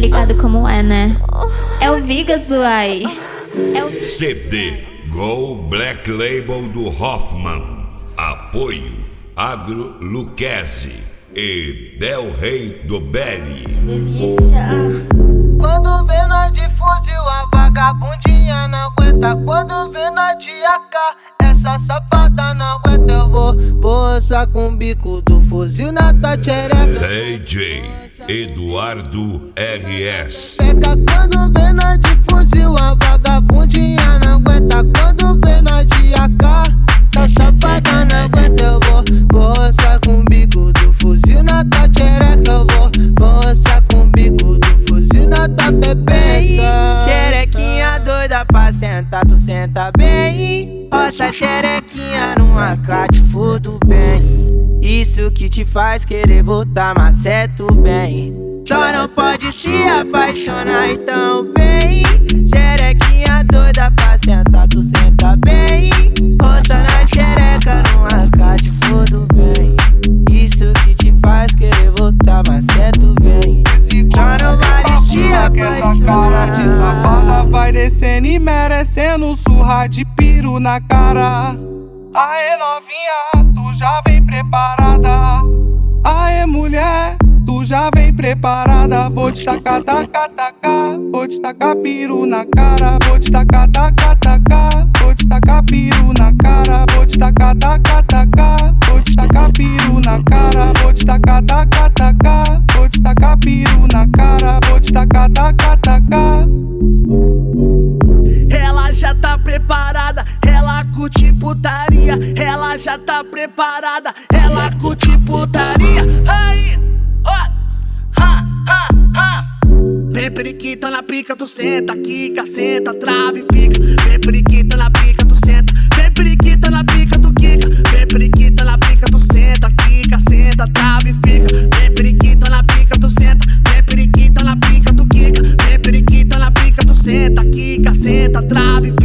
ligado como é, né? É o Vigas, uai. É o CD Go Black Label do Hoffman. Apoio Agro Lucchese e Del Rey do Belly. delícia. Quando vê nós de fuzil, a vagabundinha não aguenta. Quando vê nós de AK, essa safada não aguenta. Eu vou roçar com o bico do fuzil na tua tchereca. DJ Eduardo RS. Pega quando vê nós de fuzil, a vagabundinha não aguenta. Quando vê nós de AK, essa safada não aguenta. Eu vou roçar com o bico do fuzil na tua tchereca. Eu vou roçar com o bico do fuzil na tua pepeca. Xerequinha doida pra sentar, tu senta bem. Roça xerequinha numa cate, fodo bem. Isso que te faz querer voltar, mas é tu bem. Só não pode se apaixonar, então vem. Xerequinha doida pra sentar, tu senta bem. Roça na xereca numa cate, fodo bem. Isso que te faz querer voltar, mas é tu bem. Só não vale se apaixonar. Que essa cara de safada vai descendo e merecendo surra de piru na cara. Aê novinha, tu já vem preparada. Aê mulher, tu já vem preparada. Vou te tacar, tacar, tacar. Vou te tacar piru na cara. Vou te tacar, tacar, tacar. Vou te tacar piru na cara. Vou te tacar, tacar, tacar. Vou te tacar piru na cara. Vou te tacar, tacar, tacar. Vou te tacar piru na cara. Vou te tacar, tacar, tacar. Ela já tá preparada, ela curte putaria. Ela já tá preparada, ela curte putaria. Aí, vem periquita na pica, tu senta, quica, senta, trave, fica. Vem periquita na pica, tu senta. Vem periquita na pica, tu quica. Vem periquita na pica, tu senta, quica, senta, trave, fica. Vem periquita na pica, tu senta. Vem periquita na pica, tu quica. Vem periquita na pica, tu senta, quica, senta, trave,